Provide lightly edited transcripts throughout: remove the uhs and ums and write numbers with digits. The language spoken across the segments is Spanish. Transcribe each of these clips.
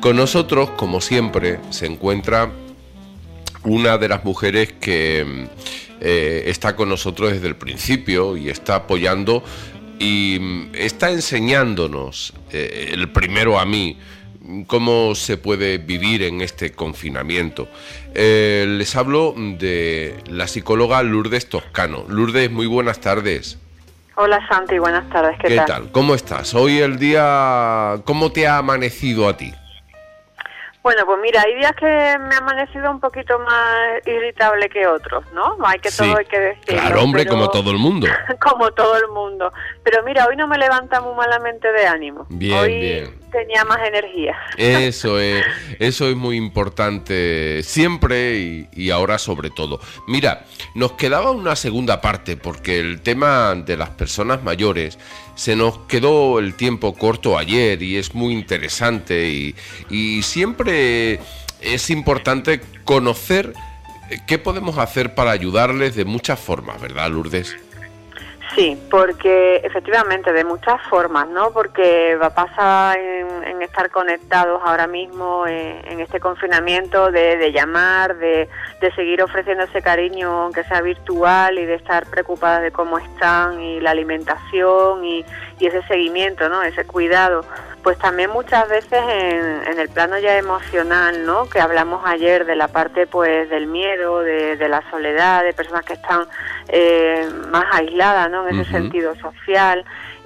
Con nosotros, como siempre, se encuentra una de las mujeres que está con nosotros desde el principio y está apoyando y está enseñándonos, el primero a mí, cómo se puede vivir en este confinamiento. Les hablo de la psicóloga Lourdes Toscano. Lourdes, muy buenas tardes. Hola Santi, buenas tardes, ¿Qué tal? ¿Cómo estás? Hoy el día, ¿cómo te ha amanecido a ti? Bueno, pues mira, hay días que me ha amanecido un poquito más irritable que otros, ¿no? Todo hay que decirlo. Claro, hombre, como todo el mundo. Como todo el mundo. Pero mira, hoy no me levanta muy malamente de ánimo. Hoy tenía más energía. Eso es muy importante siempre y ahora sobre todo. Mira, nos quedaba una segunda parte porque el tema de las personas mayores se nos quedó el tiempo corto ayer y es muy interesante y siempre es importante conocer qué podemos hacer para ayudarles de muchas formas, ¿verdad, Lourdes? Sí, porque efectivamente de muchas formas, ¿no? Porque pasa en estar conectados ahora mismo en este confinamiento, de llamar, de seguir ofreciendo ese cariño, aunque sea virtual, y de estar preocupadas de cómo están y la alimentación y ese seguimiento, ¿no? Ese cuidado. Pues también muchas veces en el plano ya emocional, ¿no? Que hablamos ayer de la parte pues del miedo, de la soledad, de personas que están más aisladas, ¿no? En ese sentido social.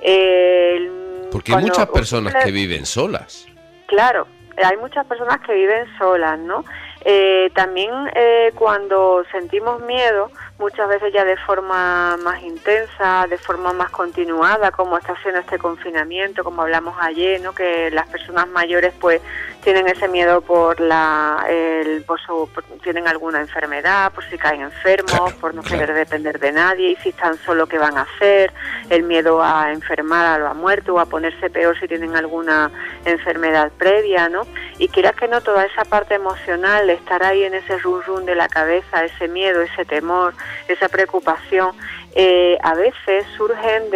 Porque hay muchas personas que viven solas. Claro, hay muchas personas que viven solas, ¿no? También cuando sentimos miedo, muchas veces ya de forma más intensa, de forma más continuada, como está haciendo este confinamiento, como hablamos ayer, ¿no? Que las personas mayores pues tienen ese miedo tienen alguna enfermedad, por si caen enfermos, por no querer depender de nadie, y si están solos, ¿qué van a hacer? El miedo a enfermar a la muerte o a ponerse peor si tienen alguna enfermedad previa, ¿no? Y quieras que no, toda esa parte emocional, estar ahí en ese run run de la cabeza, ese miedo, ese temor, esa preocupación, a veces surgen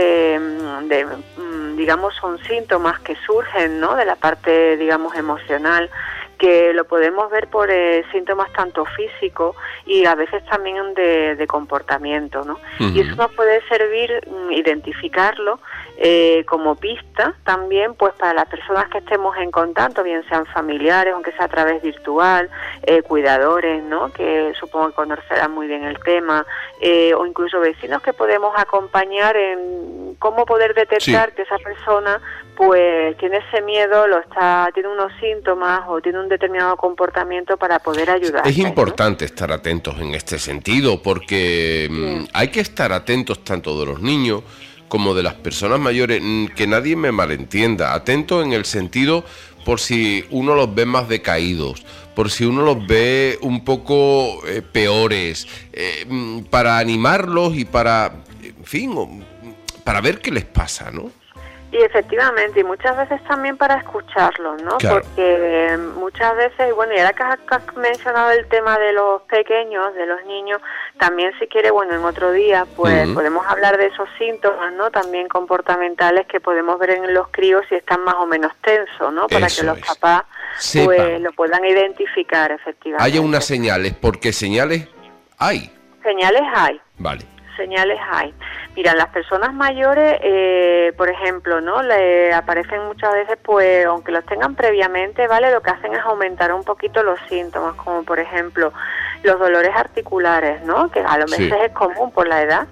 digamos, son síntomas que surgen, ¿no? De la parte, digamos, emocional, que lo podemos ver por síntomas tanto físicos y a veces también de comportamiento, ¿no? Y eso nos puede servir identificarlo como pista también, pues para las personas que estemos en contacto, bien sean familiares, aunque sea a través virtual, cuidadores, ¿no? Que supongo que conocerán muy bien el tema, o incluso vecinos que podemos acompañar en cómo poder detectar que esa persona pues tiene ese miedo, tiene unos síntomas o tiene un determinado comportamiento para poder ayudar. Es importante, ¿no?, estar atentos en este sentido, porque hay que estar atentos tanto de los niños como de las personas mayores, que nadie me malentienda, atentos en el sentido por si uno los ve más decaídos, por si uno los ve un poco peores, para animarlos y para, en fin, para ver qué les pasa, ¿no? Y efectivamente, y muchas veces también para escucharlos, ¿no? Claro. Porque muchas veces, bueno, y ahora que has mencionado el tema de los pequeños, de los niños, también si quiere, bueno, en otro día, pues podemos hablar de esos síntomas, ¿no? También comportamentales que podemos ver en los críos si están más o menos tensos, ¿no? Para que los papás pues lo puedan identificar, efectivamente. Haya unas señales, porque señales hay. Señales hay. Vale. Señales hay. Mira, las personas mayores, por ejemplo, ¿no? Le aparecen muchas veces, pues, aunque los tengan previamente, ¿vale? Lo que hacen es aumentar un poquito los síntomas, como por ejemplo los dolores articulares, ¿no? Que a lo mejor es común por la edad,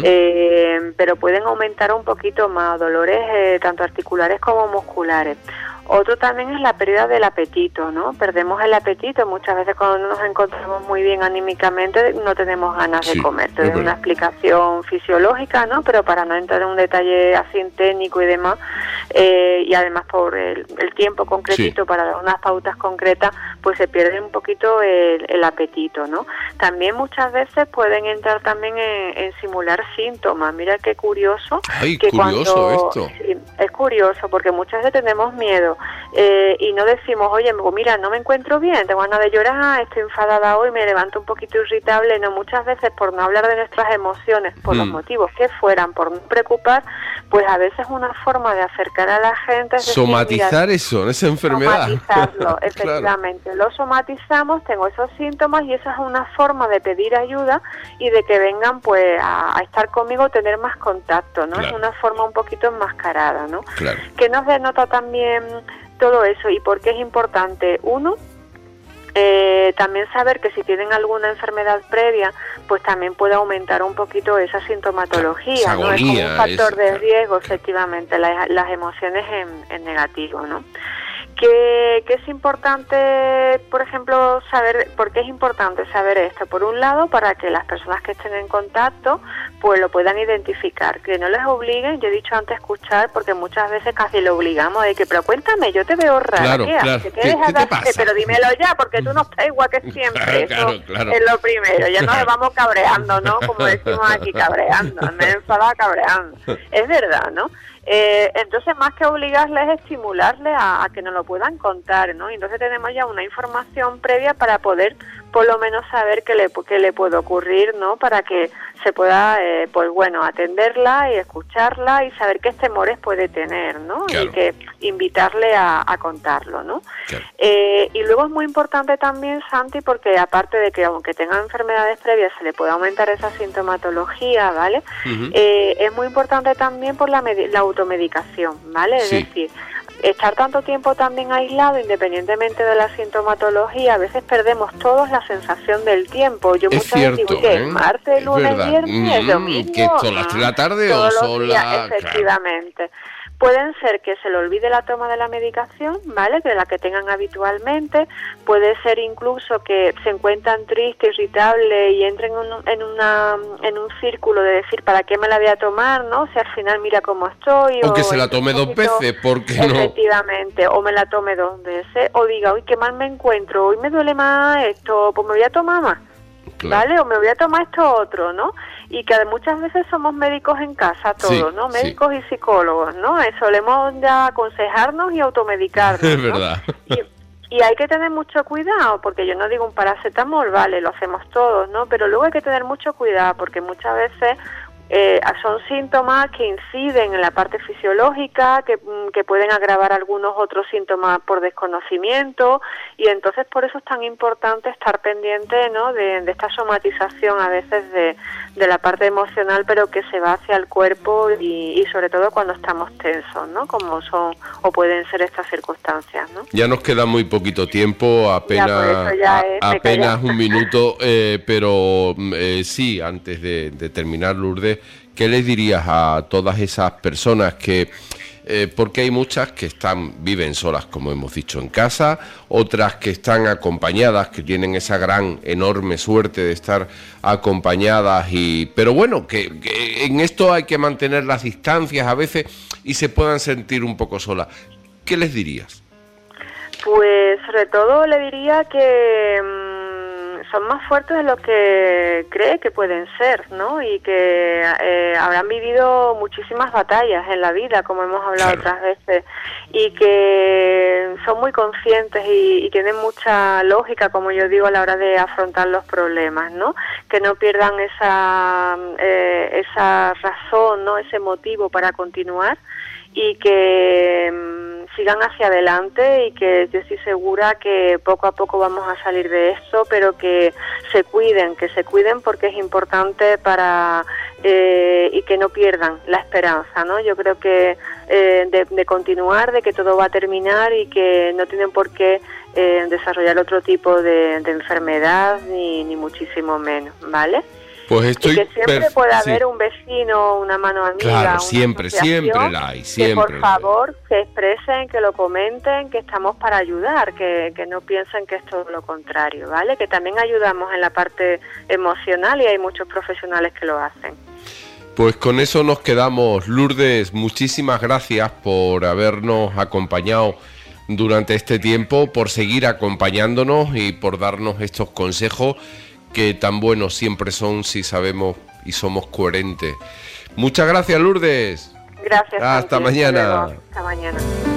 pero pueden aumentar un poquito más, dolores tanto articulares como musculares. Otro también es la pérdida del apetito, ¿no? Perdemos el apetito muchas veces cuando nos encontramos muy bien anímicamente, no tenemos ganas de comer. Te doy una explicación fisiológica, ¿no? Pero para no entrar en un detalle así técnico y demás, y además por el tiempo concretito para dar unas pautas concretas, pues se pierde un poquito el apetito, ¿no? también muchas veces pueden entrar también en simular síntomas. Mira qué curioso. Ay, que curioso esto. Sí, es curioso porque muchas veces tenemos miedo y no decimos, oye, mira, no me encuentro bien, tengo ganas de llorar, estoy enfadada hoy, me levanto un poquito irritable. No, muchas veces por no hablar de nuestras emociones, por los motivos que fueran, por no preocupar, pues a veces una forma de acercar a la gente es decir, somatizar mira, eso, esa enfermedad. Somatizarlo, efectivamente. Claro. Lo somatizamos, tengo esos síntomas y esa es una forma de pedir ayuda y de que vengan pues a estar conmigo, tener más contacto, ¿no? Claro. Es una forma un poquito enmascarada, ¿no? Claro. Que nos denota también todo eso y por qué es importante. Uno, también saber que si tienen alguna enfermedad previa, pues también puede aumentar un poquito esa sintomatología, claro, ¿no? Es como un factor de riesgo, claro. efectivamente, las emociones en negativo, ¿no? Que es importante, por ejemplo, saber, ¿por qué es importante saber esto? Por un lado, para que las personas que estén en contacto, pues lo puedan identificar, que no les obliguen, yo he dicho antes escuchar, porque muchas veces casi lo obligamos de que, pero cuéntame, yo te veo rara, claro, ¿qué claro. haces? ¿Qué te pasa? Pero dímelo ya, porque tú no estás igual que siempre, claro, eso claro. es lo primero, ya nos vamos cabreando, ¿no? Como decimos aquí, cabreando, me enfada cabreando, es verdad, ¿no? Entonces, más que obligarles, es estimularles a que nos lo puedan contar, ¿no? Y entonces tenemos ya una información previa para poder, por lo menos, saber qué le puede ocurrir, ¿no? Para que se pueda, pues bueno, atenderla y escucharla y saber qué temores puede tener, ¿no? Claro. Y que invitarle a contarlo, ¿no? Claro. Y luego es muy importante también, Santi, porque aparte de que aunque tenga enfermedades previas se le puede aumentar esa sintomatología, ¿vale? Uh-huh. Es muy importante también por la automedicación, ¿vale? Sí. Es decir, estar tanto tiempo también aislado, independientemente de la sintomatología, a veces perdemos todos la sensación del tiempo. Yo muchas veces digo, ¿qué? ¿Martes, lunes, viernes, domingo? ¿Que son las 3 de la tarde o son las...? Efectivamente. Claro. Pueden ser que se le olvide la toma de la medicación, ¿vale? Que la que tengan habitualmente. Puede ser incluso que se encuentran tristes, irritables y entren en un círculo de decir, ¿para qué me la voy a tomar, no? Si al final mira cómo estoy. O que se la tome 2 veces, ¿por qué no? Efectivamente, o me la tome 2 veces. O diga, uy, qué mal me encuentro, hoy me duele más esto, pues me voy a tomar más. Claro. ¿Vale? O me voy a tomar esto otro, ¿no? Y que muchas veces somos médicos en casa todos, sí, ¿no? Médicos y psicólogos, ¿no? Solemos ya aconsejarnos y automedicarnos, es verdad. ¿no? Y hay que tener mucho cuidado, porque yo no digo un paracetamol, vale, lo hacemos todos, ¿no? Pero luego hay que tener mucho cuidado, porque muchas veces son síntomas que inciden en la parte fisiológica, que pueden agravar algunos otros síntomas por desconocimiento, y entonces por eso es tan importante estar pendiente, ¿no? de esta somatización a veces de la parte emocional, pero que se va hacia el cuerpo y sobre todo cuando estamos tensos, ¿no? Como son o pueden ser estas circunstancias, ¿no? Ya nos queda muy poquito tiempo, apenas un minuto, pero sí, antes de terminar, Lourdes, ¿qué les dirías a todas esas personas que... porque hay muchas que viven solas, como hemos dicho, en casa, otras que están acompañadas, que tienen esa gran, enorme suerte de estar acompañadas, pero bueno, que en esto hay que mantener las distancias a veces y se puedan sentir un poco solas? ¿Qué les dirías? Pues sobre todo le diría que son más fuertes de lo que cree que pueden ser, ¿no? Y que habrán vivido muchísimas batallas en la vida, como hemos hablado otras veces, y que son muy conscientes y tienen mucha lógica, como yo digo, a la hora de afrontar los problemas, ¿no? Que no pierdan esa razón, ¿no? Ese motivo para continuar, y que sigan hacia adelante, y que yo estoy segura que poco a poco vamos a salir de esto, pero que se cuiden porque es importante para y que no pierdan la esperanza, ¿no? Yo creo que de continuar, de que todo va a terminar y que no tienen por qué desarrollar otro tipo de enfermedad ni muchísimo menos, ¿vale? Pues y que siempre puede haber un vecino, una mano amiga, claro, siempre la hay, siempre. Que por favor se expresen, que lo comenten, que estamos para ayudar, que no piensen que es todo lo contrario, ¿vale? Que también ayudamos en la parte emocional y hay muchos profesionales que lo hacen. Pues con eso nos quedamos. Lourdes, muchísimas gracias por habernos acompañado durante este tiempo, por seguir acompañándonos y por darnos estos consejos que tan buenos siempre son si sabemos y somos coherentes. Muchas gracias, Lourdes. Gracias. Hasta mañana. Hasta mañana.